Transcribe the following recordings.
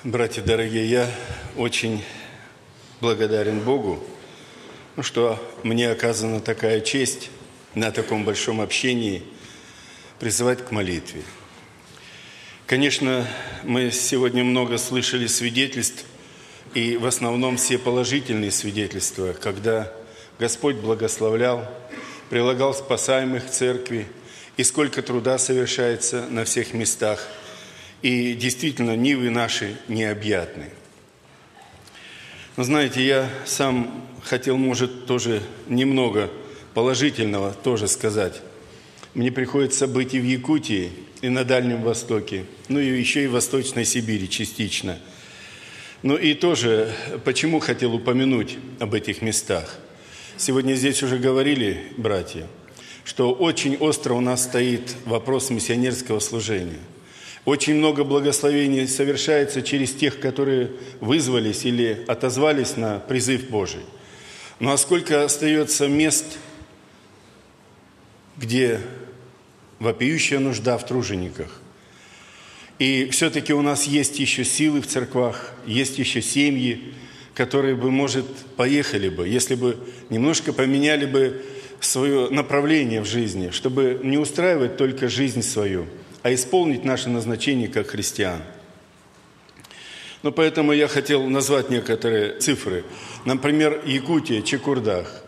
Братья дорогие, я очень благодарен Богу, что мне оказана такая честь на таком большом общении призывать к молитве. Конечно, мы сегодня много слышали свидетельств, и в основном все положительные свидетельства, когда Господь благословлял, прилагал спасаемых к церкви, и сколько труда совершается на всех местах. И действительно, нивы наши необъятны. Но знаете, я сам хотел, может, тоже немного положительного тоже сказать. Мне приходится быть и в Якутии, и на Дальнем Востоке, ну и еще и в Восточной Сибири частично. Ну и тоже, почему хотел упомянуть об этих местах? Сегодня здесь уже говорили, братья, что очень остро у нас стоит вопрос миссионерского служения. Очень много благословений совершается через тех, которые вызвались или отозвались на призыв Божий. Ну а сколько остается мест, где вопиющая нужда в тружениках. И все-таки у нас есть еще силы в церквах, есть еще семьи, которые бы, может, поехали бы, если бы немножко поменяли бы свое направление в жизни, чтобы не устраивать только жизнь свою, а исполнить наше назначение как христиан. Но поэтому я хотел назвать некоторые цифры. Например, Якутия, Чекурдах.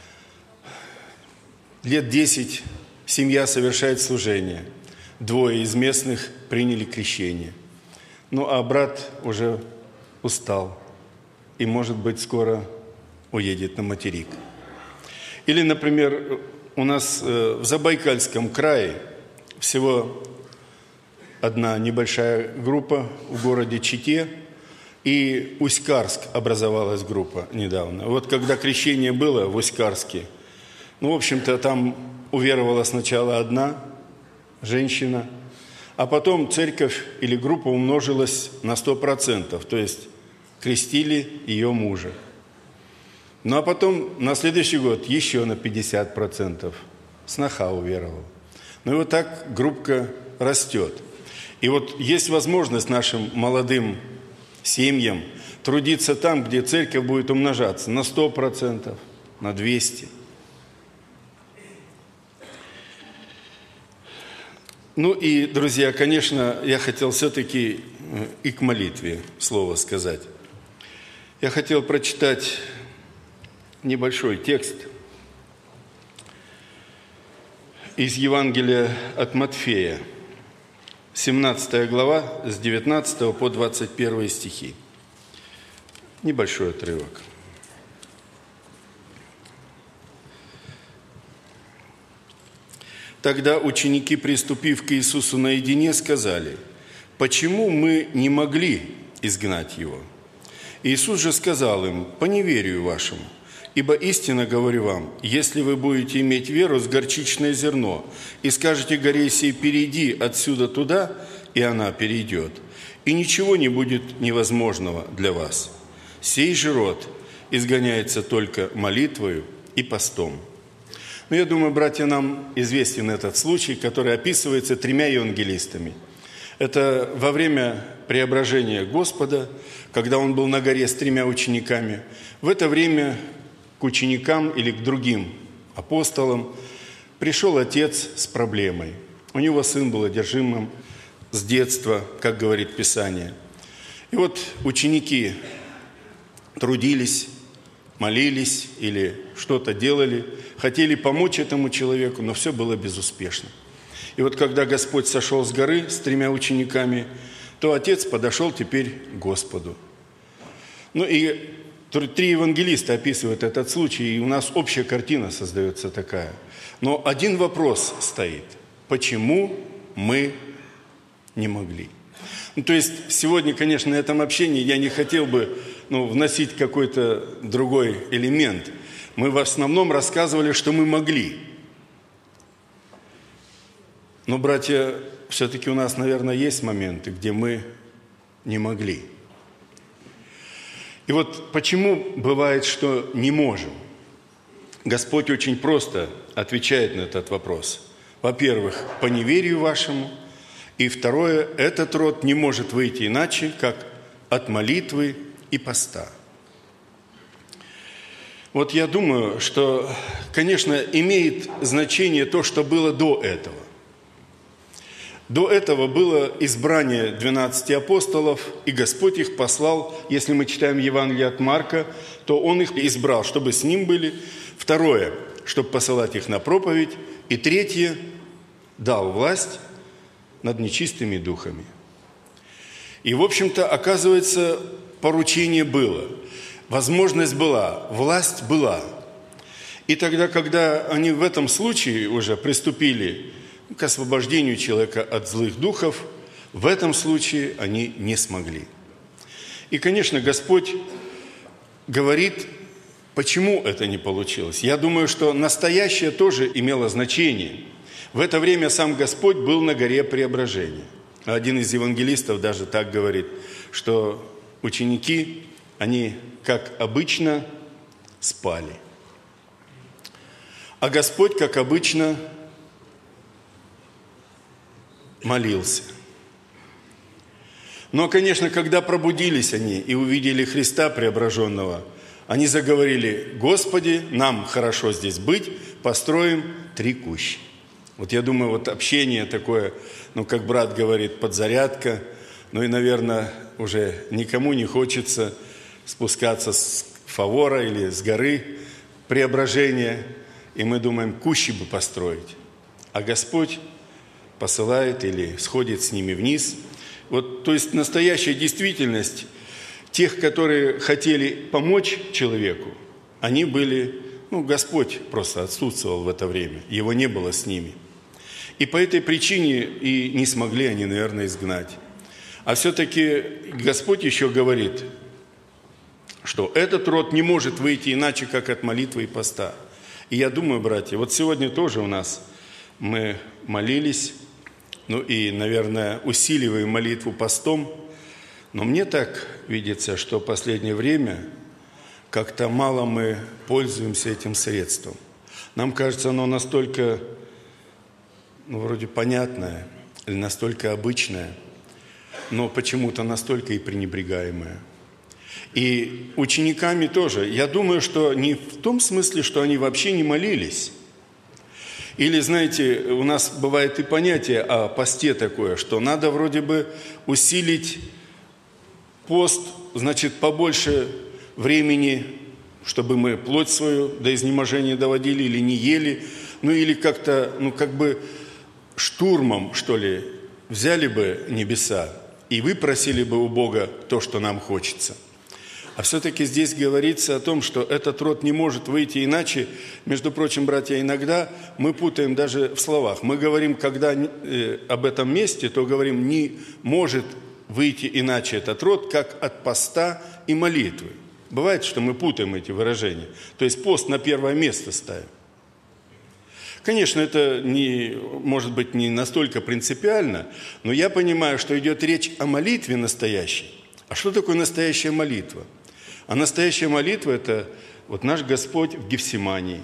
Лет 10 семья совершает служение. 2 из местных приняли крещение. Ну, а брат уже устал и, может быть, скоро уедет на материк. Или, например, у нас в Забайкальском крае всего одна небольшая группа в городе Чите, и Усть-Карск образовалась группа недавно. Вот когда крещение было в Усть-Карске, ну, в общем-то, там уверовала сначала одна женщина, а потом церковь или группа умножилась на 100%, то есть крестили ее мужа. Ну, а потом на следующий год еще на 50% сноха уверовала. Ну, и вот так группка растет. И вот есть возможность нашим молодым семьям трудиться там, где церковь будет умножаться на 100%, на 200%. Ну и, друзья, конечно, я хотел все-таки и к молитве слово сказать. Я хотел прочитать небольшой текст из Евангелия от Матфея, 17 глава, с 19 по 21 стихи. Небольшой отрывок. Тогда ученики, приступив к Иисусу наедине, сказали: «Почему мы не могли изгнать его?» Иисус же сказал им: «По неверию вашему. Ибо истинно говорю вам, если вы будете иметь веру с горчичное зерно и скажете горе сей: перейди отсюда туда, и она перейдет, и ничего не будет невозможного для вас. Сей же род изгоняется только молитвою и постом». Но я думаю, братья, нам известен этот случай, который описывается 3 евангелистами. Это во время преображения Господа, когда Он был на горе с 3 учениками. В это время к ученикам или к другим апостолам пришел отец с проблемой. У него сын был одержимым с детства, как говорит Писание. И вот ученики трудились, молились или что-то делали, хотели помочь этому человеку, но все было безуспешно. И вот когда Господь сошел с горы с 3 учениками, то отец подошел теперь к Господу. Ну и 3 евангелиста описывают этот случай, и у нас общая картина создается такая. Но один вопрос стоит: почему мы не могли? Ну, то есть сегодня, конечно, на этом общении я не хотел бы вносить какой-то другой элемент. Мы в основном рассказывали, что мы могли. Но, братья, все-таки у нас, наверное, есть моменты, где мы не могли. И вот почему бывает, что не можем? Господь очень просто отвечает на этот вопрос. Во-первых, по неверию вашему. И второе, этот род не может выйти иначе, как от молитвы и поста. Вот я думаю, что, конечно, имеет значение то, что было до этого. До этого было избрание 12 апостолов, и Господь их послал. Если мы читаем Евангелие от Марка, то Он их избрал, чтобы с Ним были. Второе, чтобы посылать их на проповедь. И третье, дал власть над нечистыми духами. И, в общем-то, оказывается, поручение было. Возможность была, власть была. И тогда, когда они в этом случае уже приступили к освобождению человека от злых духов, в этом случае они не смогли. И, конечно, Господь говорит, почему это не получилось. Я думаю, что настоящее тоже имело значение. В это время сам Господь был на горе Преображения. Один из евангелистов даже так говорит, что ученики, они, как обычно, спали. А Господь, как обычно, молился. Но, конечно, когда пробудились они и увидели Христа преображенного, они заговорили: «Господи, нам хорошо здесь быть, построим 3 кущи». Вот я думаю, вот общение такое, как брат говорит, подзарядка, и, наверное, уже никому не хочется спускаться с Фавора или с горы Преображения, и мы думаем, кущи бы построить. А Господь посылает или сходит с ними вниз. Вот, то есть настоящая действительность тех, которые хотели помочь человеку, они были, Господь просто отсутствовал в это время, Его не было с ними. И по этой причине и не смогли они, наверное, изгнать. А все-таки Господь еще говорит, что этот род не может выйти иначе, как от молитвы и поста. И я думаю, братья, вот сегодня тоже у нас мы молились, и, наверное, усиливаем молитву постом. Но мне так видится, что в последнее время как-то мало мы пользуемся этим средством. Нам кажется, оно настолько, вроде понятное, или настолько обычное, но почему-то настолько и пренебрегаемое. И учениками тоже. Я думаю, что не в том смысле, что они вообще не молились. Или, знаете, у нас бывает и понятие о посте такое, что надо вроде бы усилить пост, значит, побольше времени, чтобы мы плоть свою до изнеможения доводили или не ели, или как-то, штурмом, что ли, взяли бы небеса и выпросили бы у Бога то, что нам хочется. А все-таки здесь говорится о том, что этот род не может выйти иначе. Между прочим, братья, иногда мы путаем даже в словах. Мы говорим, когда об этом месте, то говорим, не может выйти иначе этот род, как от поста и молитвы. Бывает, что мы путаем эти выражения. То есть пост на первое место ставим. Конечно, это может быть не настолько принципиально, но я понимаю, что идет речь о молитве настоящей. А что такое настоящая молитва? А настоящая молитва – это вот наш Господь в Гефсимании.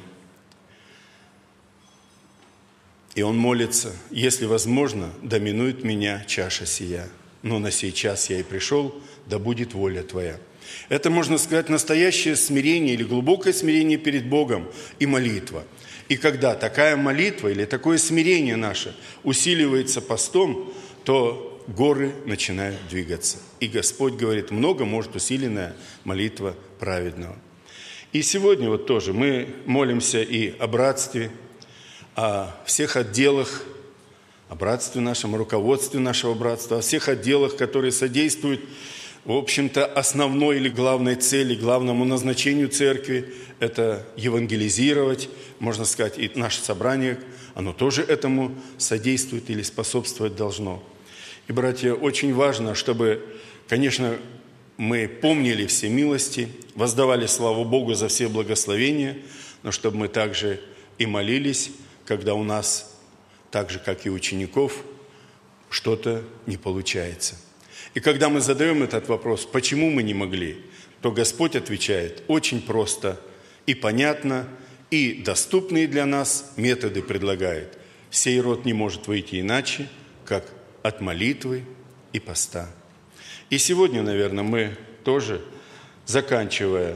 И Он молится: «Если возможно, доминует меня чаша сия, но на сей час я и пришел, да будет воля Твоя». Это, можно сказать, настоящее смирение или глубокое смирение перед Богом и молитва. И когда такая молитва или такое смирение наше усиливается постом, то горы начинают двигаться. И Господь говорит, много может усиленная молитва праведного. И сегодня вот тоже мы молимся и о братстве, о всех отделах, о братстве нашем, о руководстве нашего братства, о всех отделах, которые содействуют, в общем-то, основной или главной цели, главному назначению церкви – это евангелизировать, можно сказать, и наше собрание, оно тоже этому содействует или способствовать должно. И, братья, очень важно, чтобы, конечно, мы помнили все милости, воздавали славу Богу за все благословения, но чтобы мы также и молились, когда у нас, так же, как и учеников, что-то не получается. И когда мы задаем этот вопрос, почему мы не могли, то Господь отвечает очень просто и понятно, и доступные для нас методы предлагает. Сей род не может выйти иначе, как от молитвы и поста. И сегодня, наверное, мы тоже, заканчивая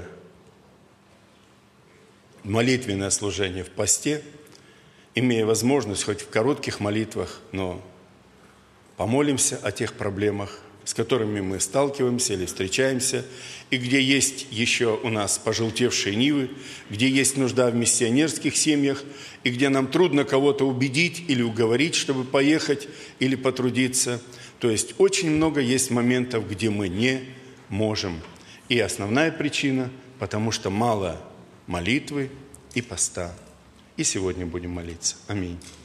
молитвенное служение в посте, имея возможность хоть в коротких молитвах, но помолимся о тех проблемах, с которыми мы сталкиваемся или встречаемся, и где есть еще у нас пожелтевшие нивы, где есть нужда в миссионерских семьях, и где нам трудно кого-то убедить или уговорить, чтобы поехать или потрудиться. То есть очень много есть моментов, где мы не можем. И основная причина, потому что мало молитвы и поста. И сегодня будем молиться. Аминь.